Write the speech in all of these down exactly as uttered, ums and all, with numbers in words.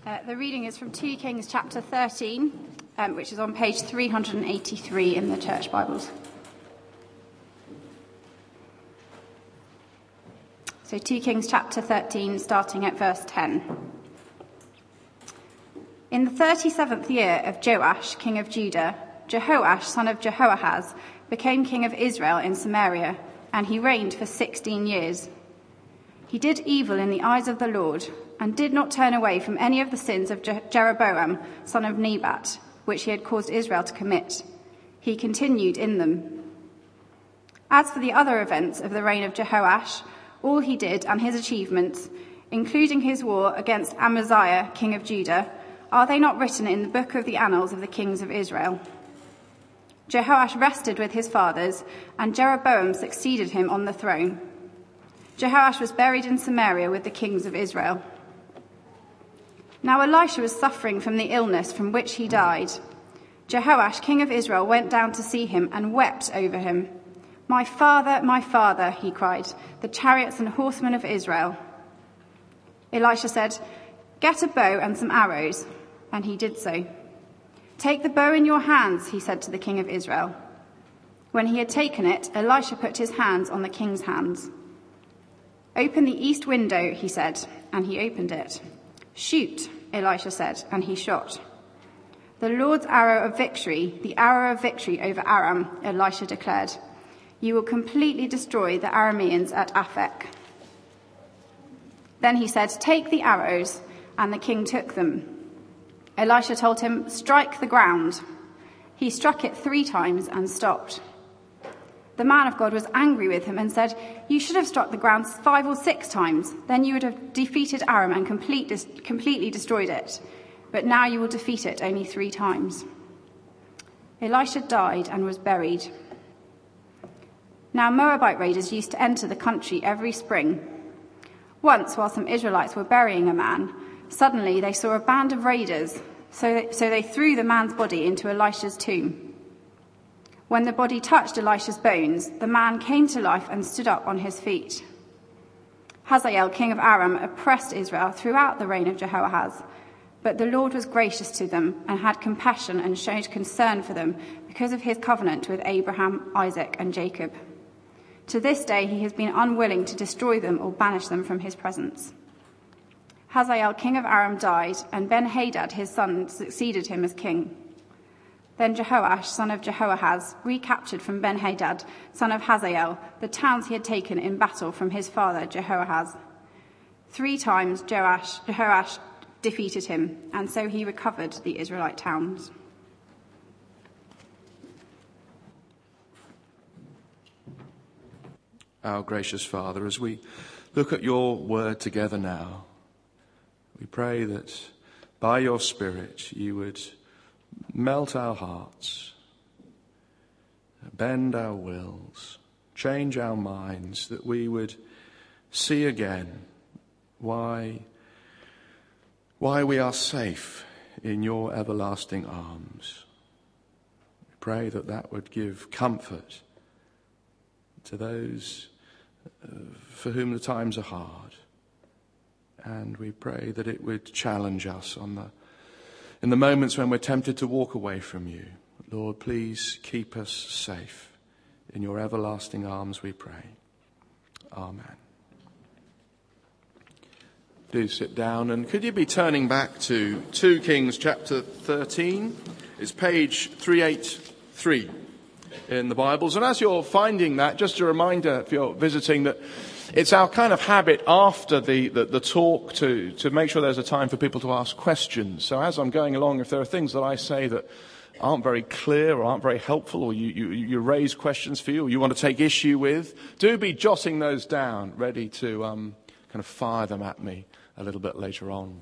Uh, the reading is from two Kings chapter thirteen, um, which is on page three hundred eighty-three in the Church Bibles. So two Kings chapter thirteen, starting at verse ten. In the thirty-seventh year of Joash, king of Judah, Jehoash, son of Jehoahaz, became king of Israel in Samaria, and he reigned for sixteen years. He did evil in the eyes of the Lord, and did not turn away from any of the sins of Je- Jeroboam, son of Nebat, which he had caused Israel to commit. He continued in them. As for the other events of the reign of Jehoash, all he did and his achievements, including his war against Amaziah, king of Judah, are they not written in the book of the annals of the kings of Israel? Jehoash rested with his fathers, and Jeroboam succeeded him on the throne. Jehoash was buried in Samaria with the kings of Israel. Now Elisha was suffering from the illness from which he died. Jehoash, king of Israel, went down to see him and wept over him. "My father, my father," he cried, "the chariots and horsemen of Israel." Elisha said, "Get a bow and some arrows," and he did so. "Take the bow in your hands," he said to the king of Israel. When he had taken it, Elisha put his hands on the king's hands. "Open the east window," he said, and he opened it. "Shoot," Elisha said, and he shot. "The Lord's arrow of victory, the arrow of victory over Aram," Elisha declared. "You will completely destroy the Arameans at Aphek." Then he said, "Take the arrows," and the king took them. Elisha told him, "Strike the ground." He struck it three times and stopped. The man of God was angry with him and said, "You should have struck the ground five or six times. Then you would have defeated Aram and complete, dis- completely destroyed it. But now you will defeat it only three times." Elisha died and was buried. Now Moabite raiders used to enter the country every spring. Once, while some Israelites were burying a man, suddenly they saw a band of raiders, so they, so they threw the man's body into Elisha's tomb. When the body touched Elisha's bones, the man came to life and stood up on his feet. Hazael, king of Aram, oppressed Israel throughout the reign of Jehoahaz, but the Lord was gracious to them and had compassion and showed concern for them because of his covenant with Abraham, Isaac, and Jacob. To this day he has been unwilling to destroy them or banish them from his presence. Hazael, king of Aram, died, and Ben-Hadad, his son, succeeded him as king. Then Jehoash, son of Jehoahaz, recaptured from Ben-Hadad, son of Hazael, the towns he had taken in battle from his father Jehoahaz. Three times Joash, Jehoash defeated him, and so he recovered the Israelite towns. Our gracious Father, as we look at your word together now, we pray that by your Spirit you would melt our hearts, bend our wills, change our minds, that we would see again why, why we are safe in your everlasting arms. We pray that that would give comfort to those for whom the times are hard. And we pray that it would challenge us on the in the moments when we're tempted to walk away from you. Lord, please keep us safe. In your everlasting arms we pray. Amen. Do sit down, and could you be turning back to two Kings chapter thirteen? It's page three eighty-three in the Bibles. And as you're finding that, just a reminder if you're visiting that it's our kind of habit after the, the, the talk to, to make sure there's a time for people to ask questions. So as I'm going along, if there are things that I say that aren't very clear or aren't very helpful, or you, you, you raise questions for you, or you want to take issue with, do be jotting those down, ready to um, kind of fire them at me a little bit later on.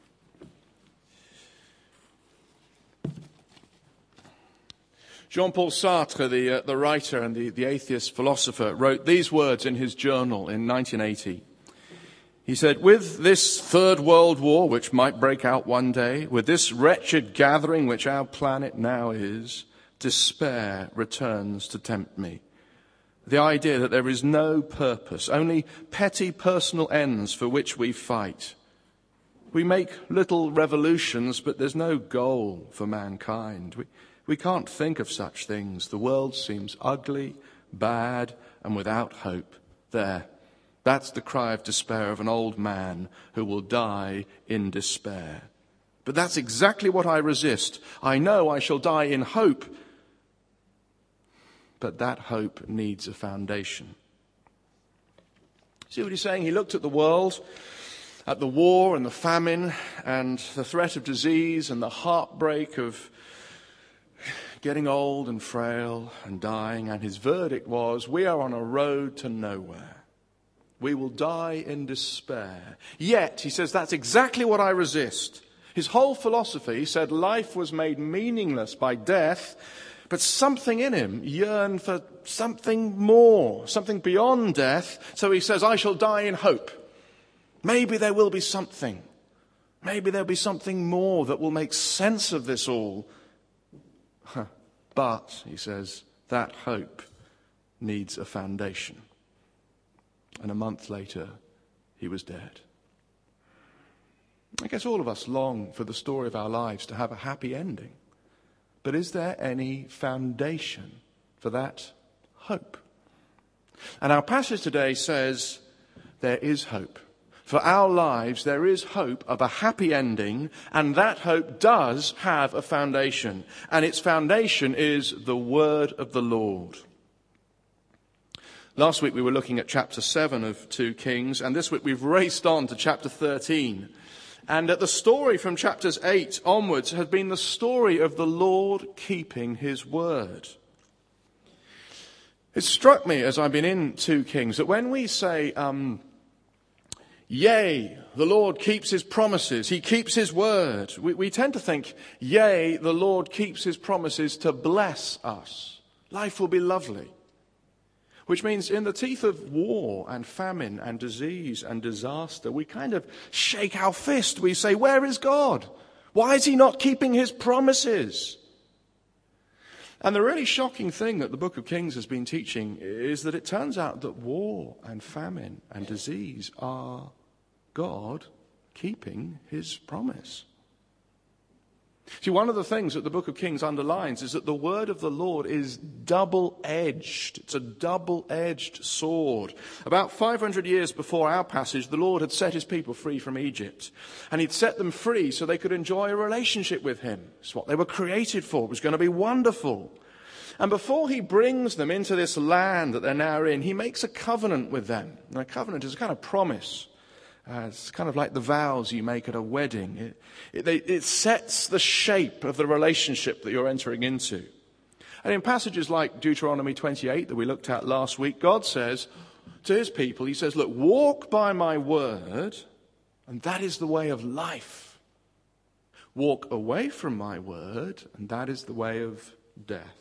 Jean-Paul Sartre, the, uh, the writer and the, the atheist philosopher, wrote these words in his journal in nineteen eighty. He said, "With this third world war, which might break out one day, with this wretched gathering which our planet now is, despair returns to tempt me. The idea that there is no purpose, only petty personal ends for which we fight. We make little revolutions, but there's no goal for mankind. We, we can't think of such things. The world seems ugly, bad, and without hope. There. That's the cry of despair of an old man who will die in despair. But that's exactly what I resist. I know I shall die in hope, but that hope needs a foundation. See what he's saying? He looked at the world, at the war and the famine and the threat of disease and the heartbreak of getting old and frail and dying, and his verdict was, we are on a road to nowhere. We will die in despair. Yet, he says, that's exactly what I resist. His whole philosophy said life was made meaningless by death, but something in him yearned for something more, something beyond death. So he says, I shall die in hope. Maybe there will be something. Maybe there'll be something more that will make sense of this all. But, he says, that hope needs a foundation. And a month later, he was dead. I guess all of us long for the story of our lives to have a happy ending. But is there any foundation for that hope? And our passage today says there is hope. For our lives, there is hope of a happy ending, and that hope does have a foundation. And its foundation is the word of the Lord. Last week we were looking at chapter seven of Second Kings, and this week we've raced on to chapter thirteen. And the story from chapters eight onwards has been the story of the Lord keeping his word. It struck me as I've been in Second Kings that when we say, um, yea, the Lord keeps his promises, he keeps his word, we, we tend to think, yea, the Lord keeps his promises to bless us. Life will be lovely. Which means in the teeth of war and famine and disease and disaster, we kind of shake our fist. We say, where is God? Why is he not keeping his promises? And the really shocking thing that the book of Kings has been teaching is that it turns out that war and famine and disease are God keeping his promise. See, one of the things that the book of Kings underlines is that the word of the Lord is double-edged. It's a double-edged sword. About five hundred years before our passage, the Lord had set his people free from Egypt. And he'd set them free so they could enjoy a relationship with him. It's what they were created for. It was going to be wonderful. And before he brings them into this land that they're now in, he makes a covenant with them. And a covenant is a kind of promise. Uh, it's kind of like the vows you make at a wedding. It, it, they, it sets the shape of the relationship that you're entering into. And in passages like Deuteronomy twenty-eight that we looked at last week, God says to his people, he says, look, walk by my word, and that is the way of life. Walk away from my word, and that is the way of death.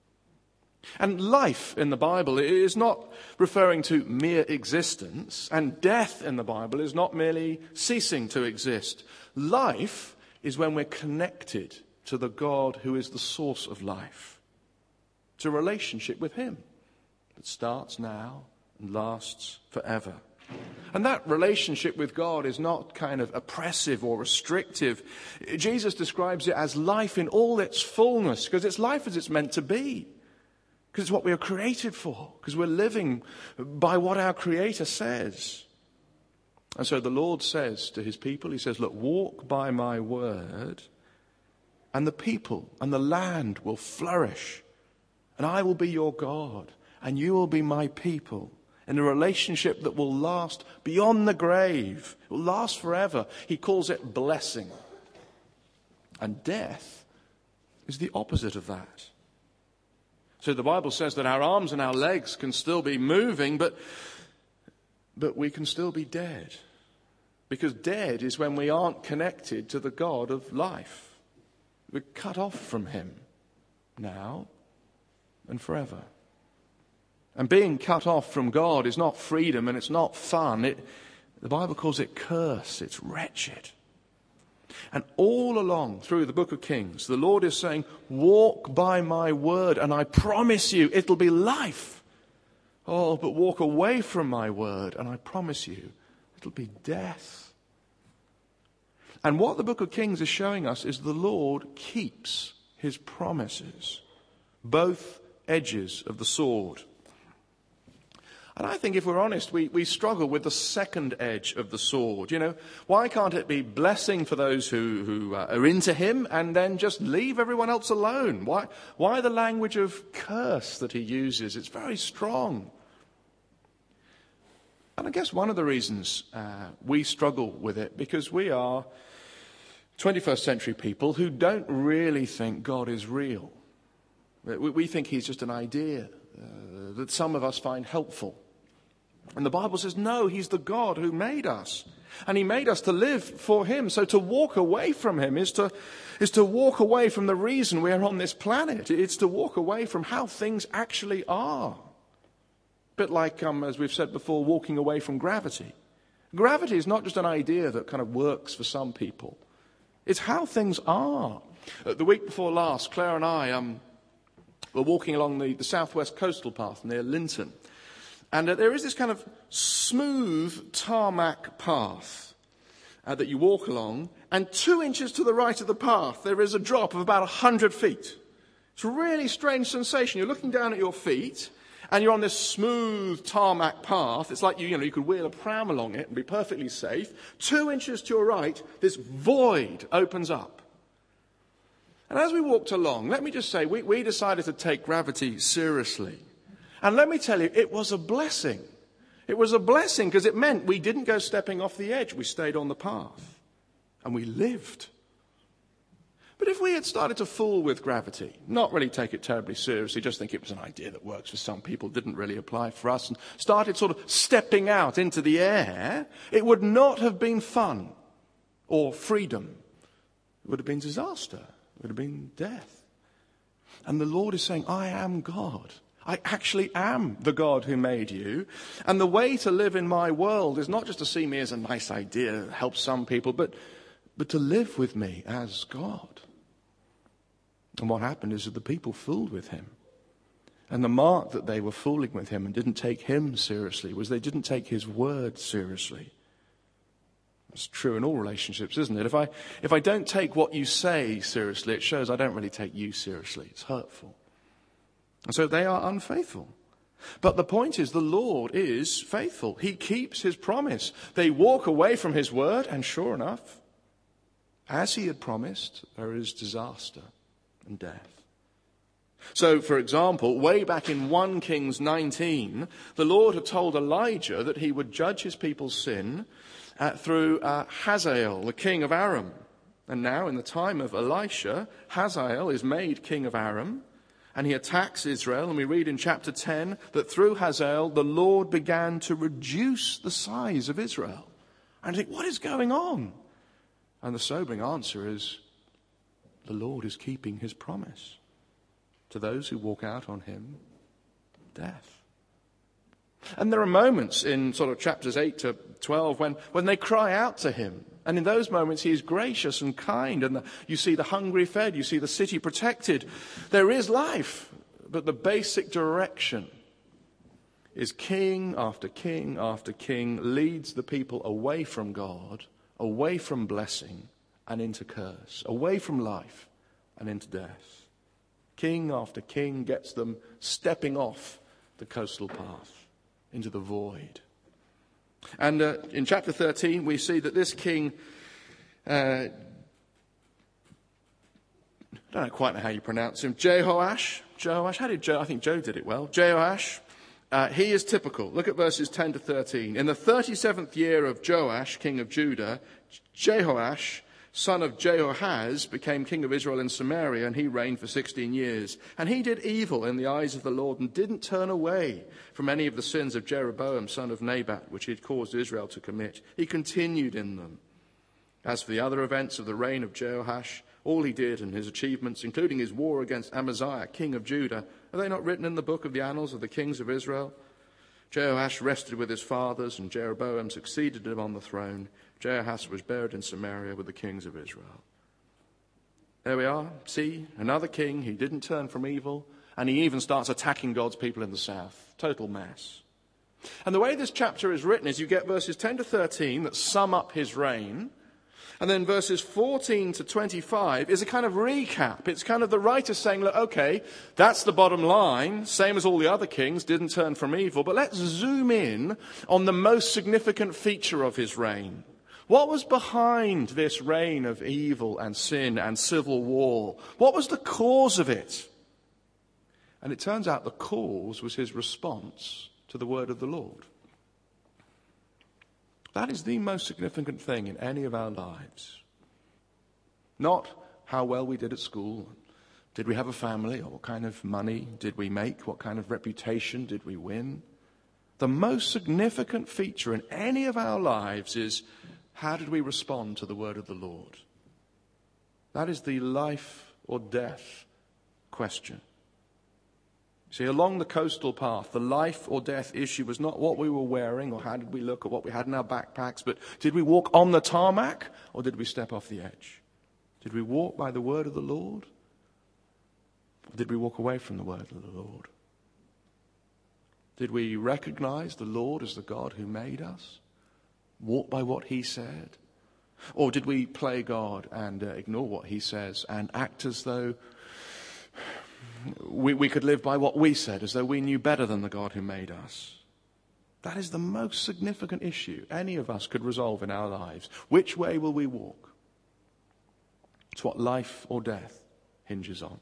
And life in the Bible is not referring to mere existence, and death in the Bible is not merely ceasing to exist. Life is when we're connected to the God who is the source of life. It's a relationship with him that starts now and lasts forever. And that relationship with God is not kind of oppressive or restrictive. Jesus describes it as life in all its fullness, because it's life as it's meant to be. Because it's what we are created for. Because we're living by what our Creator says. And so the Lord says to his people, he says, look, walk by my word, and the people and the land will flourish. And I will be your God, and you will be my people, in a relationship that will last beyond the grave. It will last forever. He calls it blessing. And death is the opposite of that. So the Bible says that our arms and our legs can still be moving, but, but we can still be dead. Because dead is when we aren't connected to the God of life. We're cut off from him now and forever. And being cut off from God is not freedom and it's not fun. It, the Bible calls it curse. It's wretched. And all along through the book of Kings, the Lord is saying, walk by my word, and I promise you it'll be life. Oh, but walk away from my word, and I promise you it'll be death. And what the book of Kings is showing us is the Lord keeps his promises, both edges of the sword. And I think if we're honest, we, we struggle with the second edge of the sword. You know, why can't it be blessing for those who, who uh, are into him and then just leave everyone else alone? Why, why the language of curse that he uses? It's very strong. And I guess one of the reasons uh, we struggle with it, because we are twenty-first century people who don't really think God is real. We, we think he's just an idea uh, that some of us find helpful. And the Bible says, no, he's the God who made us. And he made us to live for him. So to walk away from him is to, is to walk away from the reason we are on this planet. It's to walk away from how things actually are. A bit like, um, as we've said before, walking away from gravity. Gravity is not just an idea that kind of works for some people. It's how things are. Uh, the week before last, Claire and I um, were walking along the, the southwest coastal path near Linton. And uh, there is this kind of smooth tarmac path uh, that you walk along. And two inches to the right of the path, there is a drop of about one hundred feet. It's a really strange sensation. You're looking down at your feet, and you're on this smooth tarmac path. It's like you, you know, you could wheel a pram along it and be perfectly safe. Two inches to your right, this void opens up. And as we walked along, let me just say, we, we decided to take gravity seriously. And let me tell you, it was a blessing. It was a blessing because it meant we didn't go stepping off the edge. We stayed on the path. And we lived. But if we had started to fool with gravity, not really take it terribly seriously, just think it was an idea that works for some people, didn't really apply for us, and started sort of stepping out into the air, it would not have been fun or freedom. It would have been disaster. It would have been death. And the Lord is saying, I am God. I actually am the God who made you. And the way to live in my world is not just to see me as a nice idea that helps some people, but, but to live with me as God. And what happened is that the people fooled with him. And the mark that they were fooling with him and didn't take him seriously was they didn't take his word seriously. It's true in all relationships, isn't it? If I, if I don't take what you say seriously, it shows I don't really take you seriously. It's hurtful. And so they are unfaithful. But the point is, the Lord is faithful. He keeps his promise. They walk away from his word, and sure enough, as he had promised, there is disaster and death. So, for example, way back in First Kings nineteen, the Lord had told Elijah that he would judge his people's sin uh, through uh, Hazael, the king of Aram. And now, in the time of Elisha, Hazael is made king of Aram. And he attacks Israel, and we read in chapter ten that through Hazael, the Lord began to reduce the size of Israel. And I think, what is going on? And the sobering answer is, the Lord is keeping his promise. To those who walk out on him, death. And there are moments in sort of chapters eight to twelve when, when they cry out to him. And in those moments, he is gracious and kind. And the, you see the hungry fed. You see the city protected. There is life. But the basic direction is king after king after king leads the people away from God, away from blessing and into curse, away from life and into death. King after king gets them stepping off the coastal path into the void. And uh, in chapter thirteen, we see that this king, uh, I don't know quite know how you pronounce him, Jehoash. Jehoash, how did Joe? I think Joe did it well. Jehoash, uh, he is typical. Look at verses ten to thirteen. In the thirty-seventh year of Joash, king of Judah, Jehoash, son of Jehoahaz, became king of Israel in Samaria, and he reigned for sixteen years. And he did evil in the eyes of the Lord and didn't turn away from any of the sins of Jeroboam, son of Nebat, which he had caused Israel to commit. He continued in them. As for the other events of the reign of Jehoash, all he did and his achievements, including his war against Amaziah, king of Judah, are they not written in the book of the annals of the kings of Israel? Jehoash rested with his fathers, and Jeroboam succeeded him on the throne. Jehoash was buried in Samaria with the kings of Israel. There we are. See, another king. He didn't turn from evil, and he even starts attacking God's people in the south. Total mess. And the way this chapter is written is you get verses ten to thirteen that sum up his reign, And then verses fourteen to twenty-five is a kind of recap. It's kind of the writer saying, look, okay, that's the bottom line, same as all the other kings, didn't turn from evil, but let's zoom in on the most significant feature of his reign. What was behind this reign of evil and sin and civil war? What was the cause of it? And it turns out the cause was his response to the word of the Lord. That is the most significant thing in any of our lives. Not how well we did at school. Did we have a family? Or what kind of money did we make? What kind of reputation did we win? The most significant feature in any of our lives is, how did we respond to the word of the Lord? That is the life or death question. See, along the coastal path, the life or death issue was not what we were wearing or how did we look or what we had in our backpacks, but did we walk on the tarmac or did we step off the edge? Did we walk by the word of the Lord or did we walk away from the word of the Lord? Did we recognize the Lord as the God who made us? Walk by what he said? Or did we play God and uh, ignore what he says and act as though we, we could live by what we said, as though we knew better than the God who made us? That is the most significant issue any of us could resolve in our lives. Which way will we walk? It's what life or death hinges on.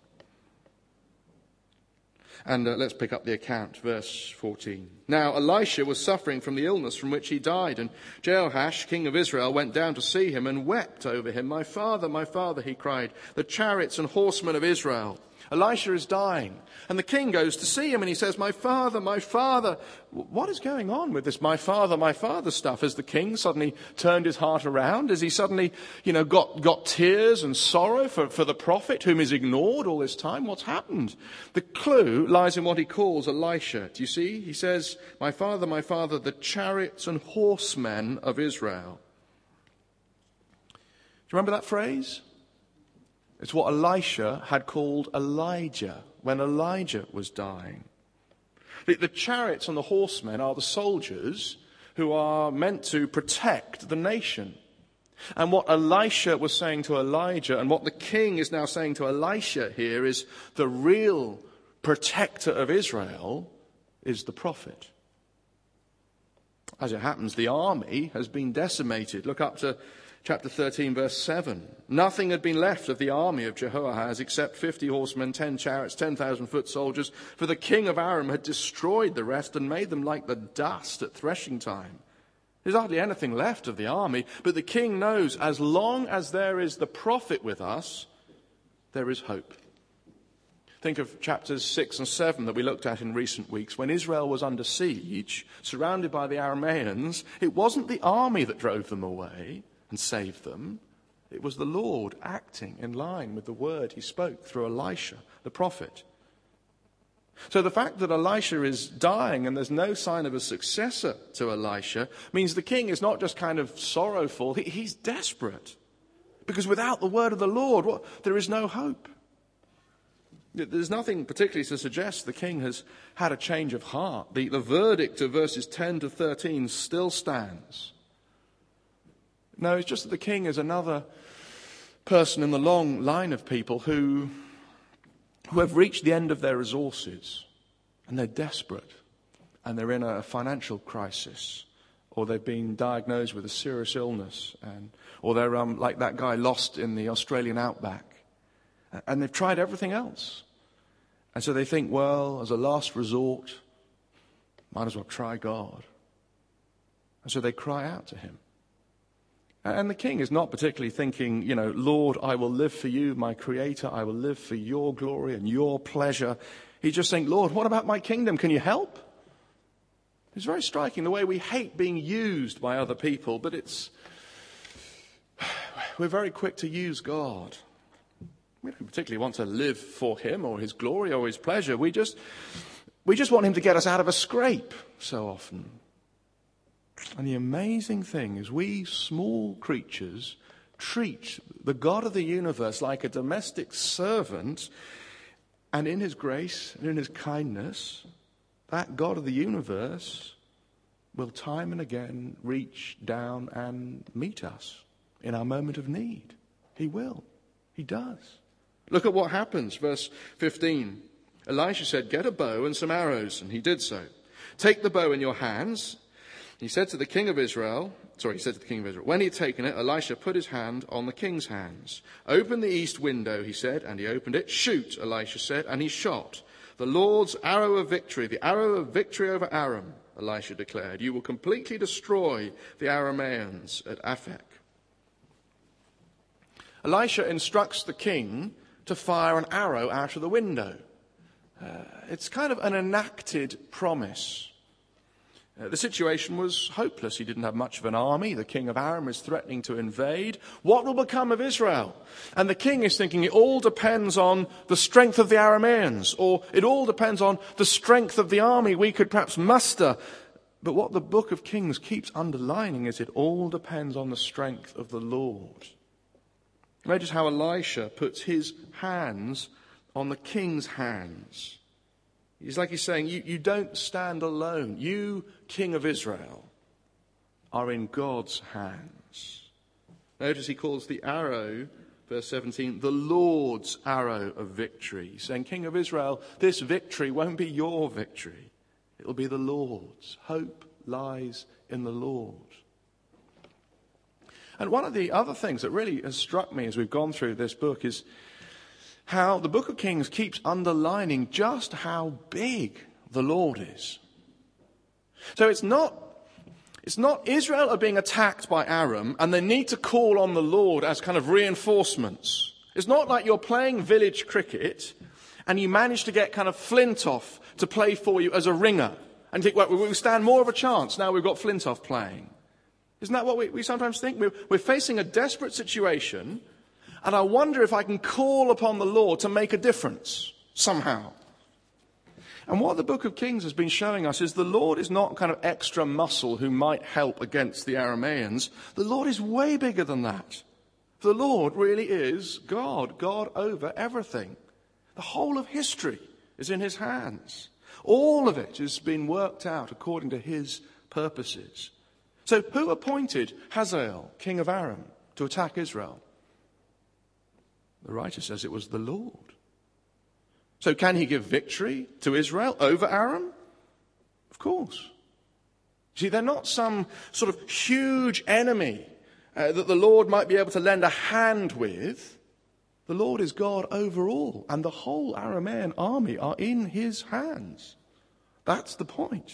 And uh, let's pick up the account, verse fourteen. Now Elisha was suffering from the illness from which he died, and Jehoash, king of Israel, went down to see him and wept over him. My father, my father, he cried, the chariots and horsemen of Israel. Elisha is dying, and the king goes to see him, and he says, my father, my father. What is going on with this my father, my father stuff? Has the king suddenly turned his heart around? Has he suddenly, you know, got, got tears and sorrow for, for the prophet whom he's ignored all this time? What's happened? The clue lies in what he calls Elisha. Do you see? He says, my father, my father, the chariots and horsemen of Israel. Do you remember that phrase? It's what Elisha had called Elijah when Elijah was dying. The, the chariots and the horsemen are the soldiers who are meant to protect the nation. And what Elisha was saying to Elijah, and what the king is now saying to Elisha here, is the real protector of Israel is the prophet. As it happens, the army has been decimated. Look up to chapter thirteen, verse seven. Nothing had been left of the army of Jehoahaz except fifty horsemen, ten chariots, ten thousand foot soldiers. For the king of Aram had destroyed the rest and made them like the dust at threshing time. There's hardly anything left of the army, but the king knows as long as there is the prophet with us, there is hope. Think of chapters six and seven that we looked at in recent weeks. When Israel was under siege, surrounded by the Arameans, it wasn't the army that drove them away and saved them. It was the Lord acting in line with the word he spoke through Elisha, the prophet. So the fact that Elisha is dying and there's no sign of a successor to Elisha means the king is not just kind of sorrowful, he, he's desperate. Because without the word of the Lord, what, there is no hope. There's nothing particularly to suggest the king has had a change of heart. The, the verdict of verses ten to thirteen still stands. No, it's just that the king is another person in the long line of people who, who have reached the end of their resources and they're desperate and they're in a financial crisis, or they've been diagnosed with a serious illness, and or they're um, like that guy lost in the Australian outback, and they've tried everything else. And so they think, well, as a last resort, might as well try God. And so they cry out to him. And the king is not particularly thinking, you know, Lord, I will live for you, my creator. I will live for your glory and your pleasure. He's just saying, Lord, what about my kingdom? Can you help? It's very striking the way we hate being used by other people, but it's, we're very quick to use God. We don't particularly want to live for him or his glory or his pleasure. We just, we just want him to get us out of a scrape so often. And the amazing thing is we small creatures treat the God of the universe like a domestic servant, and in his grace and in his kindness, that God of the universe will time and again reach down and meet us in our moment of need. He will. He does. Look at what happens. Verse fifteen. Elisha said, "Get a bow and some arrows." And he did so. "Take the bow in your hands." He said to the king of Israel, sorry, he said to the king of Israel, when he had taken it, Elisha put his hand on the king's hands. "Open the east window," he said, and he opened it. "Shoot," Elisha said, and he shot. "The Lord's arrow of victory, the arrow of victory over Aram," Elisha declared. "You will completely destroy the Arameans at Aphek." Elisha instructs the king to fire an arrow out of the window. Uh, it's kind of an enacted promise. Uh, the situation was hopeless. He didn't have much of an army. The king of Aram is threatening to invade. What will become of Israel? And the king is thinking it all depends on the strength of the Arameans, or it all depends on the strength of the army we could perhaps muster. But what the book of Kings keeps underlining is it all depends on the strength of the Lord. Notice how Elisha puts his hands on the king's hands. It's like he's saying, you, you don't stand alone. You, king of Israel, are in God's hands. Notice he calls the arrow, verse seventeen, the Lord's arrow of victory. He's saying, king of Israel, this victory won't be your victory. It'll be the Lord's. Hope lies in the Lord. And one of the other things that really has struck me as we've gone through this book is how the book of Kings keeps underlining just how big the Lord is. So it's not, it's not Israel are being attacked by Aram and they need to call on the Lord as kind of reinforcements. It's not like you're playing village cricket and you manage to get kind of Flintoff to play for you as a ringer. And you think, well, we stand more of a chance now we've got Flintoff playing. Isn't that what we, we sometimes think? We're, we're facing a desperate situation, and I wonder if I can call upon the Lord to make a difference somehow. And what the book of Kings has been showing us is the Lord is not kind of extra muscle who might help against the Arameans. The Lord is way bigger than that. The Lord really is God, God over everything. The whole of history is in his hands. All of it has been worked out according to his purposes. So who appointed Hazael, king of Aram, to attack Israel? The writer says it was the Lord. So can he give victory to Israel over Aram? Of course. See, they're not some sort of huge enemy uh, that the Lord might be able to lend a hand with. The Lord is God over all, and the whole Aramean army are in his hands. That's the point.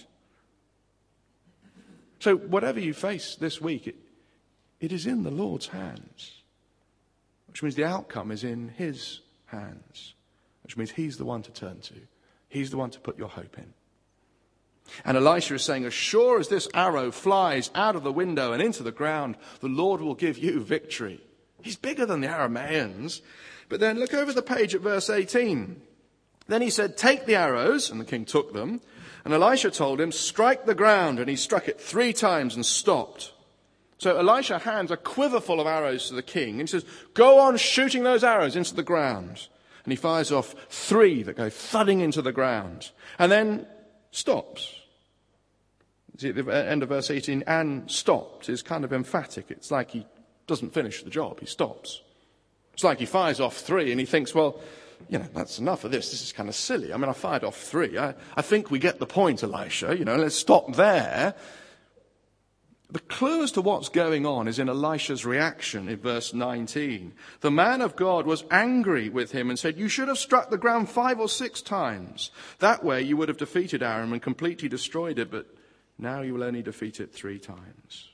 So whatever you face this week, it, it is in the Lord's hands, which means the outcome is in his hands, which means he's the one to turn to. He's the one to put your hope in. And Elisha is saying, as sure as this arrow flies out of the window and into the ground, the Lord will give you victory. He's bigger than the Arameans. But then look over the page at verse eighteen. Then he said, "Take the arrows," and the king took them. And Elisha told him, "Strike the ground." And he struck it three times and stopped. So Elisha hands a quiver full of arrows to the king. And he says, "Go on shooting those arrows into the ground." And he fires off three that go thudding into the ground. And then stops. See, at the end of verse eighteen, and stopped is kind of emphatic. It's like he doesn't finish the job. He stops. It's like he fires off three and he thinks, well, you know, that's enough of this. This is kind of silly. I mean, I fired off three. I, I think we get the point, Elisha. You know, let's stop there. The clue as to what's going on is in Elisha's reaction in verse nineteen. The man of God was angry with him and said, "You should have struck the ground five or six times. That way you would have defeated Aram and completely destroyed it, but now you will only defeat it three times."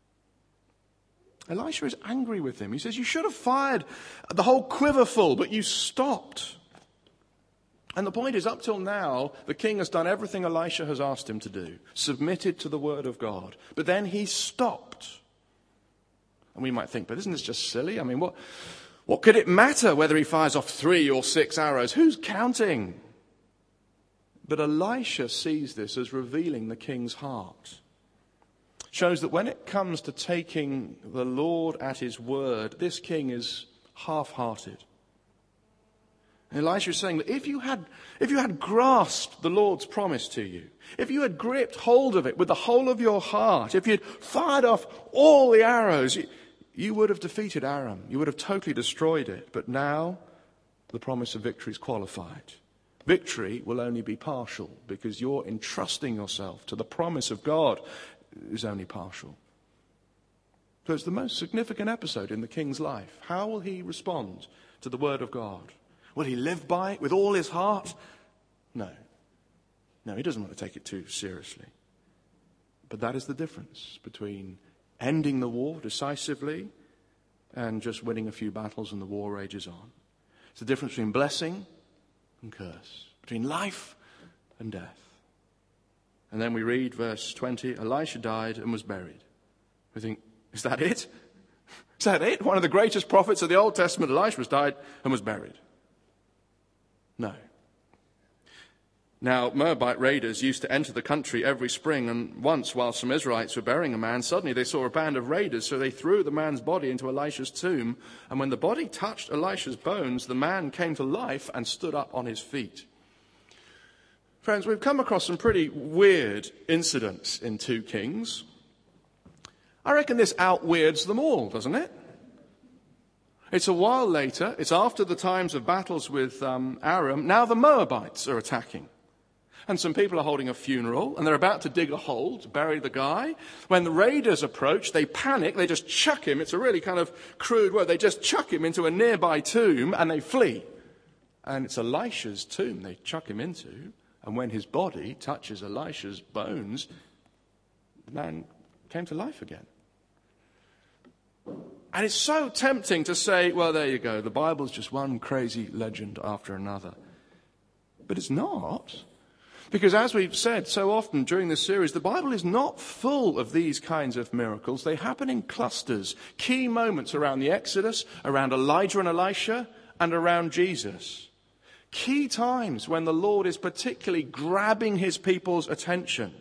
Elisha is angry with him. He says, "You should have fired the whole quiver full, but you stopped." And the point is, up till now, the king has done everything Elisha has asked him to do, submitted to the word of God. But then he stopped. And we might think, but isn't this just silly? I mean, what, what could it matter whether he fires off three or six arrows? Who's counting? But Elisha sees this as revealing the king's heart. Shows that when it comes to taking the Lord at his word, this king is half-hearted. And Elisha is saying that if you had, if you had grasped the Lord's promise to you, if you had gripped hold of it with the whole of your heart, if you had fired off all the arrows, you, you would have defeated Aram. You would have totally destroyed it. But now the promise of victory is qualified. Victory will only be partial because you're entrusting yourself to the promise of God is only partial. So it's the most significant episode in the king's life. How will he respond to the word of God? Will he live by it with all his heart? No. No, he doesn't want to take it too seriously. But that is the difference between ending the war decisively and just winning a few battles and the war rages on. It's the difference between blessing and curse, between life and death. And then we read verse twenty, Elisha died and was buried. We think, is that it? Is that it? One of the greatest prophets of the Old Testament, Elisha, was died and was buried. No. Now, Moabite raiders used to enter the country every spring, and once, while some Israelites were burying a man, suddenly they saw a band of raiders, so they threw the man's body into Elisha's tomb, and when the body touched Elisha's bones, the man came to life and stood up on his feet. Friends, we've come across some pretty weird incidents in Second Kings. I reckon this out-weirds them all, doesn't it? It's a while later, it's after the times of battles with um, Aram, now the Moabites are attacking. And some people are holding a funeral, and they're about to dig a hole to bury the guy. When the raiders approach, they panic, they just chuck him. It's a really kind of crude word. They just chuck him into a nearby tomb, and they flee. And it's Elisha's tomb they chuck him into. And when his body touches Elisha's bones, the man came to life again. And it's so tempting to say, well, there you go. The Bible's just one crazy legend after another. But it's not. Because as we've said so often during this series, the Bible is not full of these kinds of miracles. They happen in clusters, key moments around the Exodus, around Elijah and Elisha, and around Jesus. Key times when the Lord is particularly grabbing his people's attention.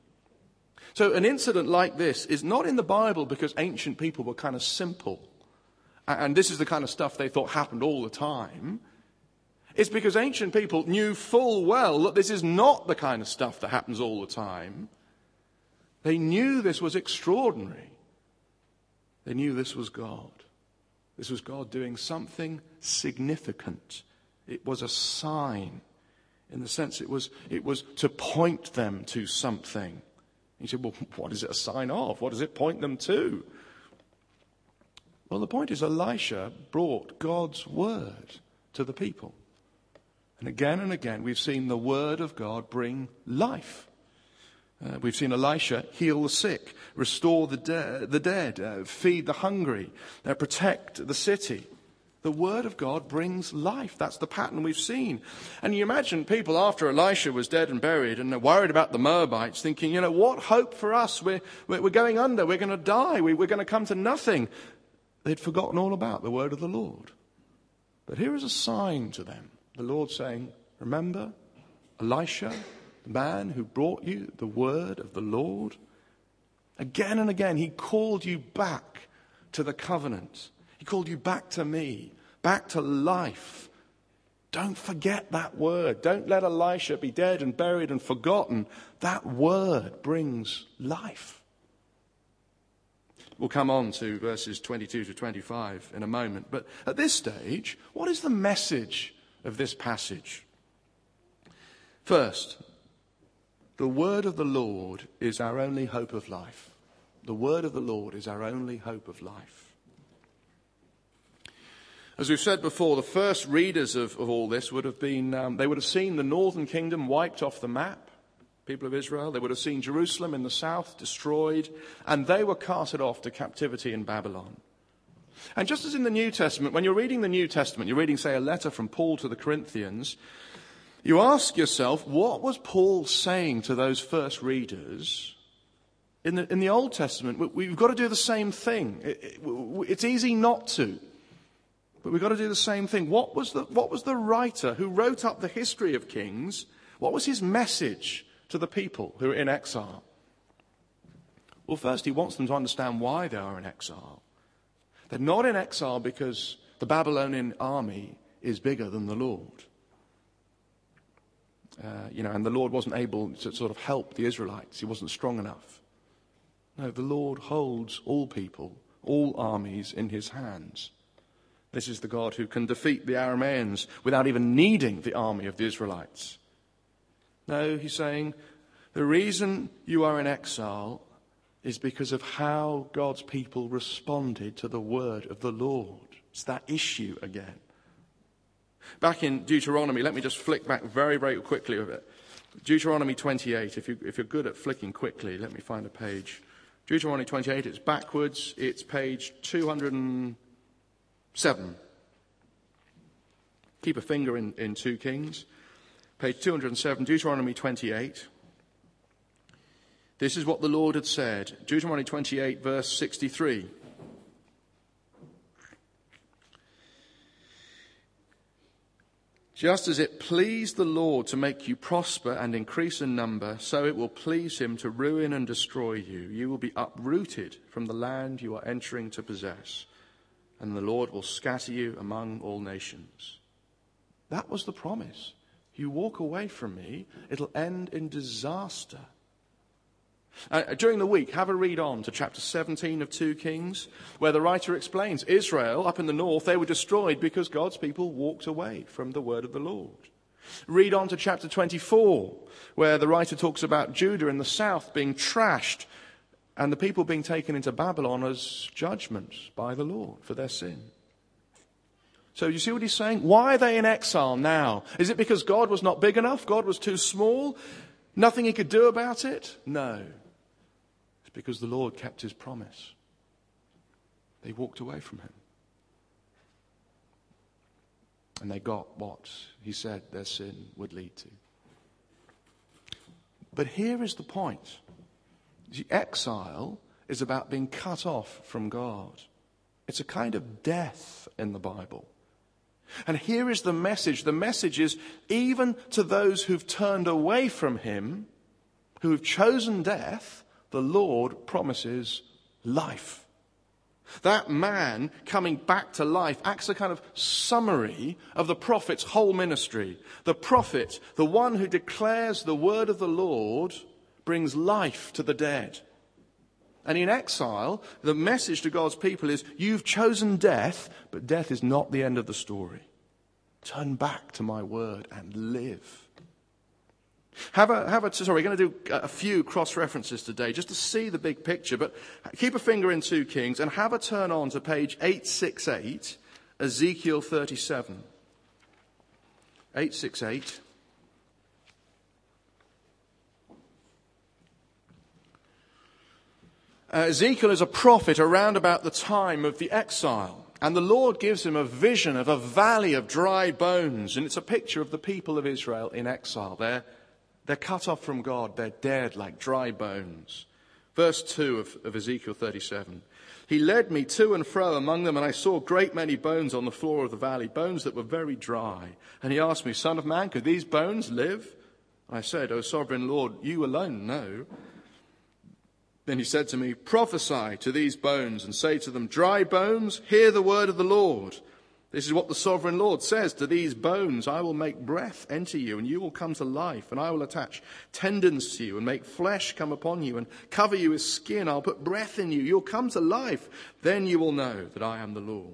So an incident like this is not in the Bible because ancient people were kind of simple. And this is the kind of stuff they thought happened all the time. It's because ancient people knew full well that this is not the kind of stuff that happens all the time. They knew this was extraordinary. They knew this was God. This was God doing something significant. It was a sign in the sense it was, it was to point them to something. You said, well, what is it a sign of? What does it point them to? Well, the point is Elisha brought God's word to the people. And again and again, we've seen the word of God bring life. Uh, we've seen Elisha heal the sick, restore the, de- the dead, uh, feed the hungry, uh, protect the city. The word of God brings life. That's the pattern we've seen. And you imagine people after Elisha was dead and buried and they're worried about the Moabites, thinking, you know, what hope for us? We're, we're going under. We're going to die. We, we're going to come to nothing. They'd forgotten all about the word of the Lord. But here is a sign to them. The Lord saying, remember Elisha, the man who brought you the word of the Lord? Again and again, he called you back to the covenant. He called you back to me, back to life. Don't forget that word. Don't let Elisha be dead and buried and forgotten. That word brings life. We'll come on to verses twenty-two to twenty-five in a moment. But at this stage, what is the message of this passage? First, the word of the Lord is our only hope of life. The word of the Lord is our only hope of life. As we've said before, the first readers of, of all this would have been, um, they would have seen the northern kingdom wiped off the map, people of Israel. They would have seen Jerusalem in the south destroyed, and they were carted off to captivity in Babylon. And just as in the New Testament, when you're reading the New Testament, you're reading, say, a letter from Paul to the Corinthians, you ask yourself, what was Paul saying to those first readers? In the, in the Old Testament, we've got to do the same thing. It, it, it's easy not to. But we've got to do the same thing. What was the, what was the writer who wrote up the history of kings? What was his message to the people who are in exile? Well, first, he wants them to understand why they are in exile. They're not in exile because the Babylonian army is bigger than the Lord. Uh, you know, and the Lord wasn't able to sort of help the Israelites. He wasn't strong enough. No, the Lord holds all people all armies in his hands. This is the God who can defeat the Arameans without even needing the army of the Israelites. No, he's saying, the reason you are in exile is because of how God's people responded to the word of the Lord. It's that issue again. Back in Deuteronomy, let me just flick back very, very quickly with it. Deuteronomy twenty-eight, if, you, if you're good at flicking quickly, let me find a page. Deuteronomy twenty-eight, it's backwards, it's page two hundred seven. Keep a finger in, in two Kings. Page two hundred seven, Deuteronomy twenty-eight. This is what the Lord had said. Deuteronomy twenty-eight, verse sixty-three. Just as it pleased the Lord to make you prosper and increase in number, so it will please him to ruin and destroy you. You will be uprooted from the land you are entering to possess, and the Lord will scatter you among all nations. That was the promise. You walk away from me, it'll end in disaster. Uh, during the week, have a read on to chapter seventeen of two Kings, where the writer explains Israel, up in the north, they were destroyed because God's people walked away from the word of the Lord. Read on to chapter twenty-four, where the writer talks about Judah in the south being trashed and the people being taken into Babylon as judgment by the Lord for their sin. So you see what he's saying? Why are they in exile now? Is it because God was not big enough? God was too small? Nothing he could do about it? No. It's because the Lord kept his promise. They walked away from him. And they got what he said their sin would lead to. But here is the point. The exile is about being cut off from God. It's a kind of death in the Bible. And here is the message. The message is, even to those who've turned away from him, who've chosen death, the Lord promises life. That man coming back to life acts a kind of summary of the prophet's whole ministry. The prophet, the one who declares the word of the Lord, brings life to the dead. And in exile, the message to God's people is, you've chosen death, but death is not the end of the story. Turn back to my word and live. Have a, have a, sorry, we're going to do a few cross-references today just to see the big picture, but keep a finger in two Kings and have a turn on to page eight sixty-eight, Ezekiel thirty-seven. eight sixty-eight. Uh, Ezekiel is a prophet around about the time of the exile. And the Lord gives him a vision of a valley of dry bones. And it's a picture of the people of Israel in exile. They're, they're cut off from God. They're dead like dry bones. Verse two of, of Ezekiel thirty-seven. He led me to and fro among them, and I saw great many bones on the floor of the valley, bones that were very dry. And he asked me, Son of man, could these bones live? I said, O sovereign Lord, you alone know. Then he said to me, prophesy to these bones and say to them, dry bones, hear the word of the Lord. This is what the sovereign Lord says to these bones. I will make breath enter you, and you will come to life, and I will attach tendons to you and make flesh come upon you and cover you with skin. I'll put breath in you. You'll come to life. Then you will know that I am the Lord.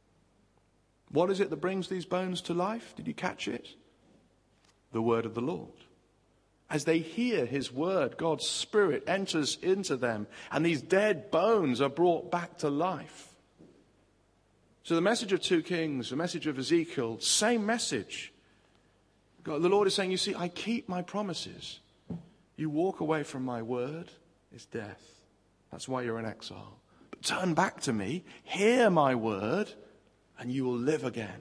What is it that brings these bones to life? Did you catch it? The word of the Lord. As they hear his word, God's Spirit enters into them, and these dead bones are brought back to life. So the message of two Kings, the message of Ezekiel, same message. God, the Lord is saying, you see, I keep my promises. You walk away from my word, it's death. That's why you're in exile. But turn back to me, hear my word, and you will live again.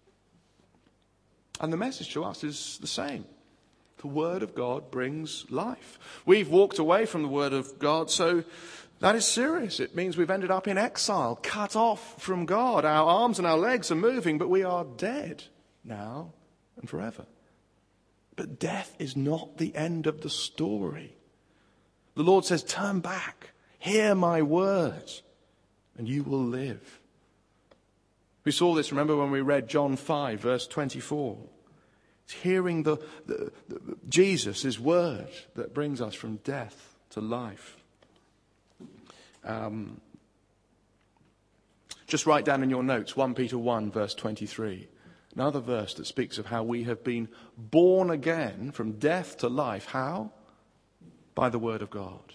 And the message to us is the same. The word of God brings life. We've walked away from the word of God, so that is serious. It means we've ended up in exile, cut off from God. Our arms and our legs are moving, but we are dead now and forever. But death is not the end of the story. The Lord says, turn back, hear my words, and you will live. We saw this, remember, when we read John five, verse twenty-four. It's hearing the, the, the Jesus, his word, that brings us from death to life. Um, Just write down in your notes First Peter one, verse twenty-three. Another verse that speaks of how we have been born again from death to life. How? By the word of God.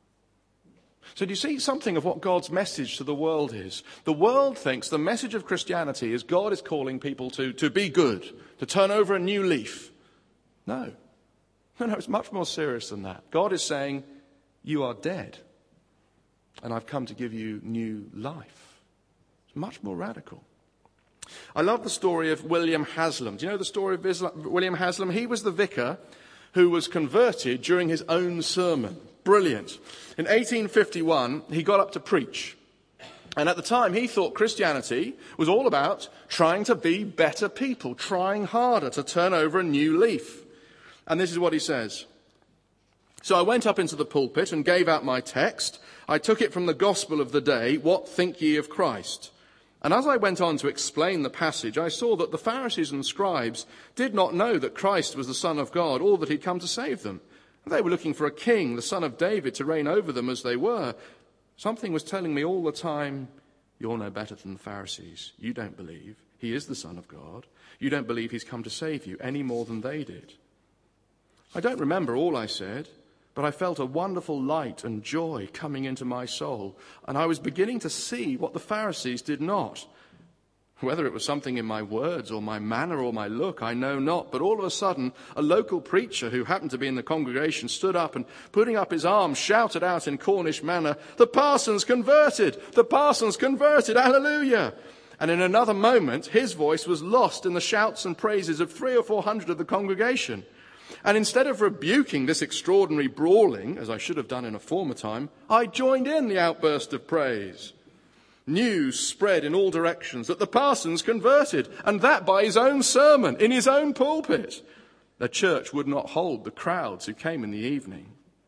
So do you see something of what God's message to the world is? The world thinks the message of Christianity is God is calling people to, to be good, to turn over a new leaf. No. No, no, it's much more serious than that. God is saying, you are dead, and I've come to give you new life. It's much more radical. I love the story of William Haslam. Do you know the story of William Haslam? He was the vicar who was converted during his own sermon. Brilliant. In eighteen fifty-one, he got up to preach. And at the time, he thought Christianity was all about trying to be better people, trying harder to turn over a new leaf. And this is what he says. So I went up into the pulpit and gave out my text. I took it from the gospel of the day. What think ye of Christ? And as I went on to explain the passage, I saw that the Pharisees and scribes did not know that Christ was the Son of God or that he'd come to save them. They were looking for a king, the son of David, to reign over them as they were. Something was telling me all the time, you're no better than the Pharisees. You don't believe he is the Son of God. You don't believe he's come to save you any more than they did. I don't remember all I said, but I felt a wonderful light and joy coming into my soul, and I was beginning to see what the Pharisees did not. Whether it was something in my words or my manner or my look, I know not. But all of a sudden, a local preacher who happened to be in the congregation stood up and, putting up his arms, shouted out in Cornish manner, "The parson's converted! The parson's converted! Hallelujah!" And in another moment, his voice was lost in the shouts and praises of three or four hundred of the congregation. And instead of rebuking this extraordinary brawling, as I should have done in a former time, I joined in the outburst of praise. News spread in all directions that the parson's converted, and that by his own sermon, in his own pulpit. The church would not hold the crowds who came in the evening.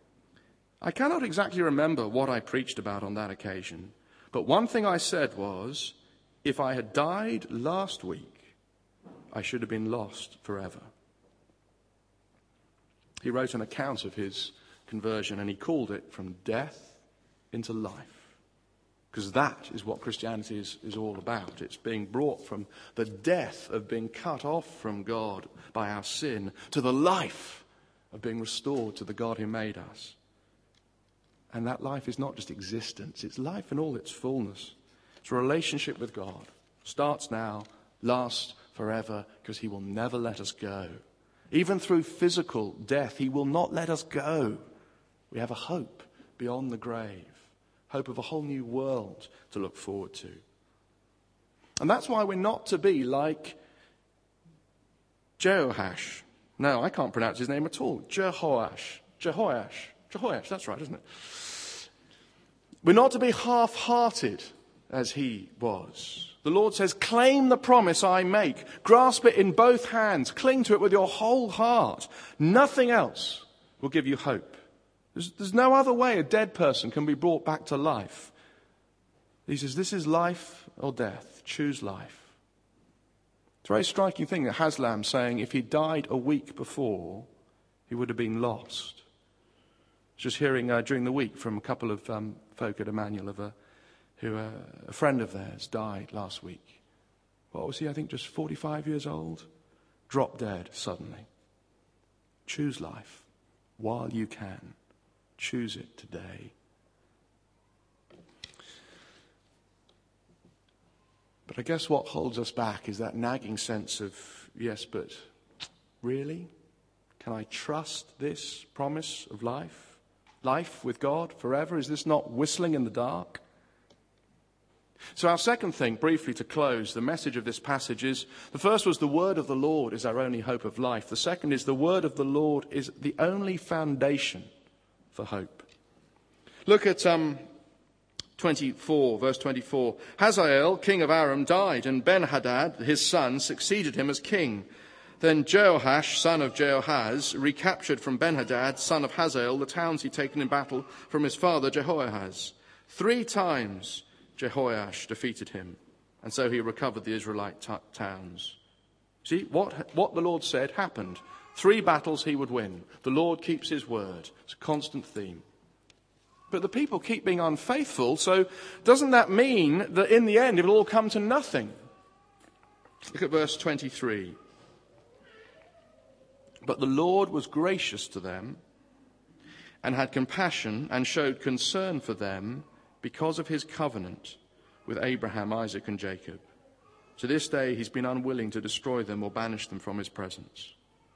I cannot exactly remember what I preached about on that occasion, but one thing I said was, if I had died last week, I should have been lost forever. He wrote an account of his conversion, and he called it From Death into Life. Because that is what Christianity is, is all about. It's being brought from the death of being cut off from God by our sin to the life of being restored to the God who made us. And that life is not just existence, it's life in all its fullness. It's a relationship with God. Starts now, lasts forever, because he will never let us go. Even through physical death, he will not let us go. We have a hope beyond the grave. Hope of a whole new world to look forward to. And that's why we're not to be like Jehoash. No, I can't pronounce his name at all. Jehoash. Jehoash. Jehoash, that's right, isn't it? We're not to be half-hearted as he was. The Lord says, claim the promise I make. Grasp it in both hands. Cling to it with your whole heart. Nothing else will give you hope. There's, there's no other way a dead person can be brought back to life. He says, this is life or death. Choose life. It's a very striking thing that Haslam saying if he died a week before, he would have been lost. Just hearing uh, during the week from a couple of um, folk at Emmanuel of a, who uh, a friend of theirs died last week. What was he? I think just forty-five years old. Dropped dead suddenly. Choose life while you can. Choose it today. But I guess what holds us back is that nagging sense of, yes, but really? Can I trust this promise of life? Life with God forever? Is this not whistling in the dark? So our second thing, briefly to close, the message of this passage is, the first was the word of the Lord is our only hope of life. The second is the word of the Lord is the only foundation for hope. Look at um, twenty-four, verse twenty-four. Hazael, king of Aram, died, and Ben-Hadad, his son, succeeded him as king. Then Jehoash, son of Jehoahaz, recaptured from Ben-Hadad, son of Hazael, the towns he'd taken in battle from his father Jehoahaz. Three times Jehoash defeated him, and so he recovered the Israelite t- towns. See, what, what the Lord said happened. Three battles he would win. The Lord keeps his word. It's a constant theme. But the people keep being unfaithful, so doesn't that mean that in the end it will all come to nothing? Look at verse twenty-three. But the Lord was gracious to them and had compassion and showed concern for them because of his covenant with Abraham, Isaac, and Jacob. To this day he's been unwilling to destroy them or banish them from his presence.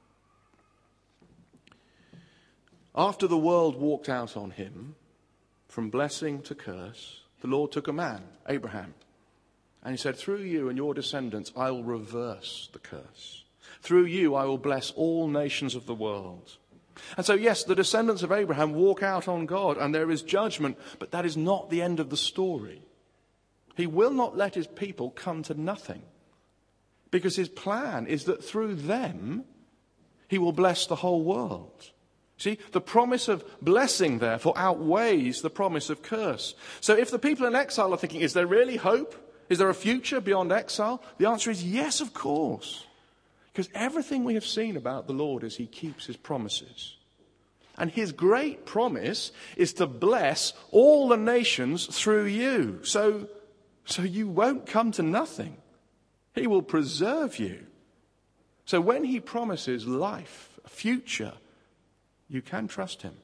After the world walked out on him, from blessing to curse, the Lord took a man, Abraham, and he said, through you and your descendants, I will reverse the curse. Through you, I will bless all nations of the world. And so, yes, the descendants of Abraham walk out on God and there is judgment, but that is not the end of the story. He will not let his people come to nothing, because his plan is that through them, he will bless the whole world. See, the promise of blessing, therefore, outweighs the promise of curse. So if the people in exile are thinking, is there really hope? Is there a future beyond exile? The answer is yes, of course. Because everything we have seen about the Lord is he keeps his promises. And his great promise is to bless all the nations through you. So, so you won't come to nothing. He will preserve you. So when he promises life, a future, you can trust him.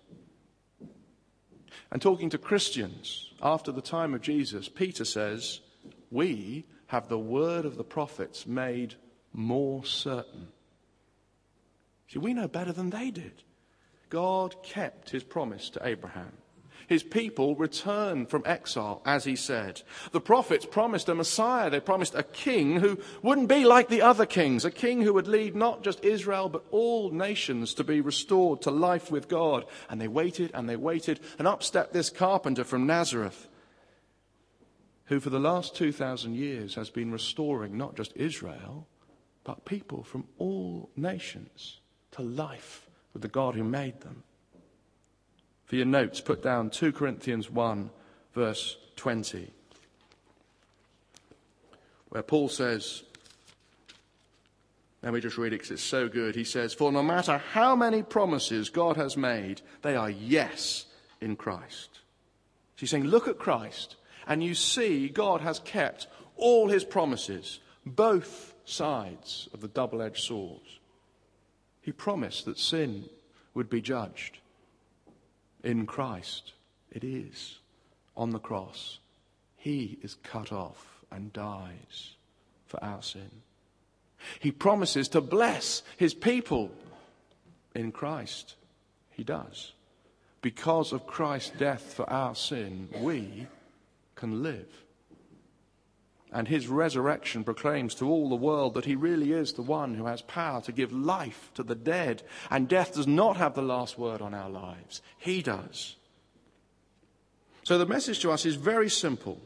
And talking to Christians after the time of Jesus, Peter says, we have the word of the prophets made more certain. See, we know better than they did. God kept his promise to Abraham. His people returned from exile, as he said. The prophets promised a Messiah. They promised a king who wouldn't be like the other kings, a king who would lead not just Israel, but all nations to be restored to life with God. And they waited and they waited, and up stepped this carpenter from Nazareth, who for the last two thousand years has been restoring not just Israel, but people from all nations to life with the God who made them. For your notes, put down two Corinthians one, verse twenty, where Paul says, let me just read it because it's so good. He says, for no matter how many promises God has made, they are yes in Christ. So he's saying, look at Christ, and you see God has kept all his promises, both sides of the double-edged sword. He promised that sin would be judged. In Christ, it is. On the cross, he is cut off and dies for our sin. He promises to bless his people. In Christ, he does. Because of Christ's death for our sin, we can live. And his resurrection proclaims to all the world that he really is the one who has power to give life to the dead. And death does not have the last word on our lives. He does. So the message to us is very simple.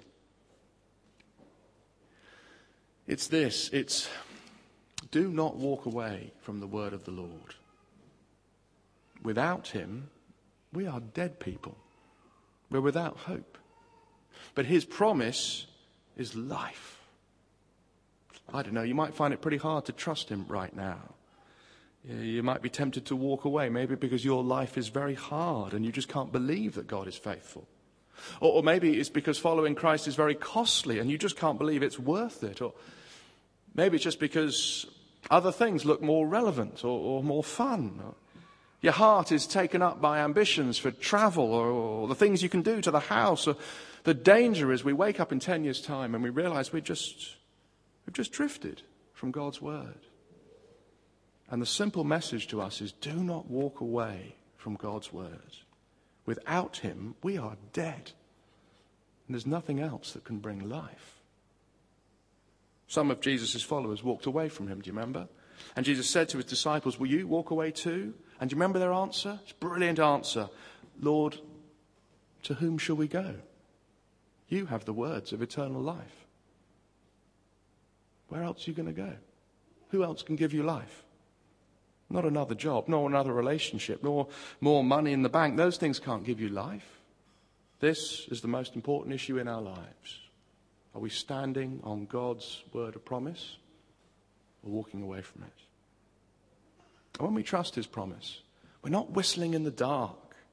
It's this. It's do not walk away from the word of the Lord. Without him, we are dead people. We're without hope. But his promise is life. I don't know, you might find it pretty hard to trust him right now. You might be tempted to walk away, maybe because your life is very hard and you just can't believe that God is faithful. Or, or maybe it's because following Christ is very costly and you just can't believe it's worth it. Or maybe it's just because other things look more relevant or, or more fun. Or your heart is taken up by ambitions for travel or, or the things you can do to the house. Or the danger is we wake up in ten years' time and we realize we just, we've just drifted from God's word. And the simple message to us is do not walk away from God's word. Without him, we are dead. And there's nothing else that can bring life. Some of Jesus' followers walked away from him, do you remember? And Jesus said to his disciples, will you walk away too? And do you remember their answer? It's a brilliant answer. Lord, to whom shall we go? You have the words of eternal life. Where else are you going to go? Who else can give you life? Not another job, nor another relationship, nor more money in the bank. Those things can't give you life. This is the most important issue in our lives. Are we standing on God's word of promise or walking away from it? And when we trust his promise, we're not whistling in the dark.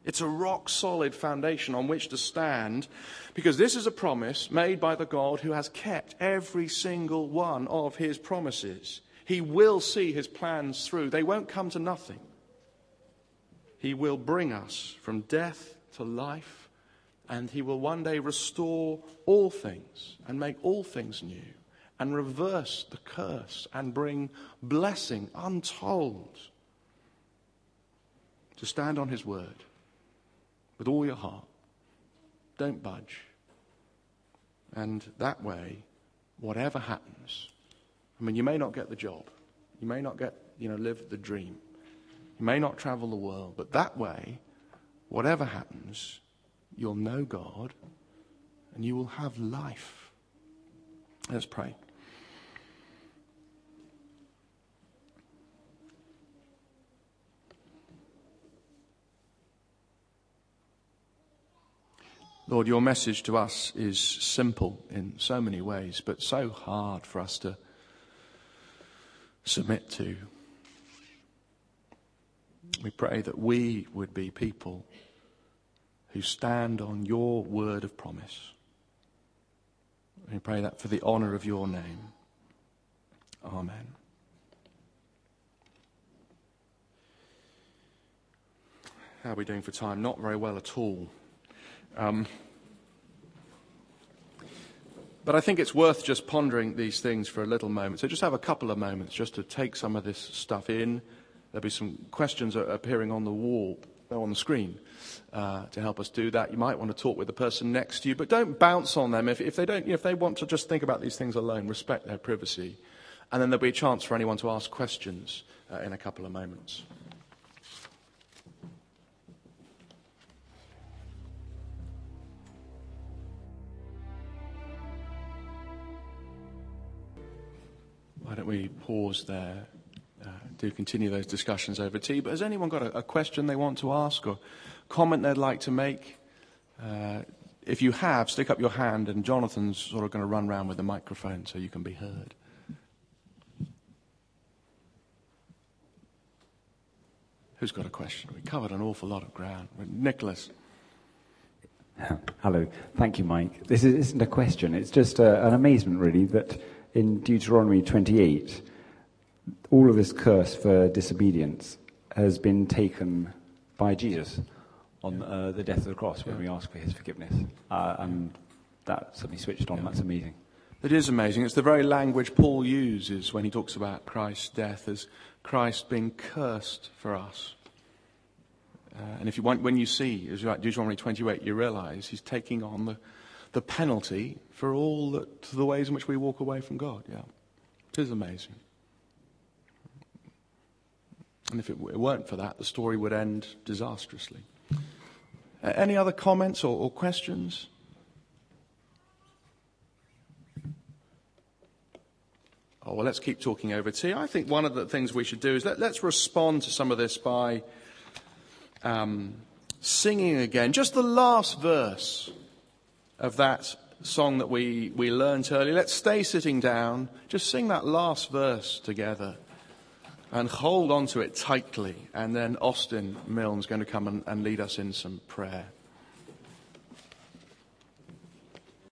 It's a rock-solid foundation on which to stand, because this is a promise made by the God who has kept every single one of his promises. He will see his plans through. They won't come to nothing. He will bring us from death to life, and he will one day restore all things and make all things new and reverse the curse and bring blessing untold. To stand on his word with all your heart. Don't budge. And that way, whatever happens, I mean, you may not get the job. You may not get, you know, live the dream. You may not travel the world. But that way, whatever happens, you'll know God and you will have life. Let's pray. Lord, your message to us is simple in so many ways, but so hard for us to submit to. We pray that we would be people who stand on your word of promise. We pray that for the honour of your name. Amen. How are we doing for time? Not very well at all. Um, but I think it's worth just pondering these things for a little moment. So just have a couple of moments just to take some of this stuff in. There'll be some questions appearing on the wall, on the screen, uh, to help us do that. You might want to talk with the person next to you, but don't bounce on them. If, if they don't, you know, if they want to just think about these things alone, respect their privacy. And then there'll be a chance for anyone to ask questions uh, in a couple of moments. Why don't we pause there, uh, do continue those discussions over tea. But has anyone got a, a question they want to ask or comment they'd like to make? Uh, if you have, stick up your hand and Jonathan's sort of going to run around with the microphone so you can be heard. Who's got a question? We covered an awful lot of ground. Nicholas. Hello. Thank you, Mike. This isn't a question. It's just a, an amazement, really, that in Deuteronomy twenty-eight, all of this curse for disobedience has been taken by Jesus on uh, the death of the cross when yeah. we ask for his forgiveness. Uh, and that suddenly switched on. Yeah. That's amazing. It is amazing. It's the very language Paul uses when he talks about Christ's death as Christ being cursed for us. Uh, and if you want, when you see, as like Deuteronomy twenty-eight, you realise he's taking on the the penalty for all that, the ways in which we walk away from God. Yeah, it is amazing. And if it, it weren't for that, the story would end disastrously. Uh, any other comments or, or questions? Oh, well, let's keep talking over tea. I think one of the things we should do is let, let's respond to some of this by um, singing again. Just the last verse of that song that we, we learnt earlier. Let's stay sitting down. Just sing that last verse together and hold on to it tightly. And then Austin Milne's going to come and, and lead us in some prayer.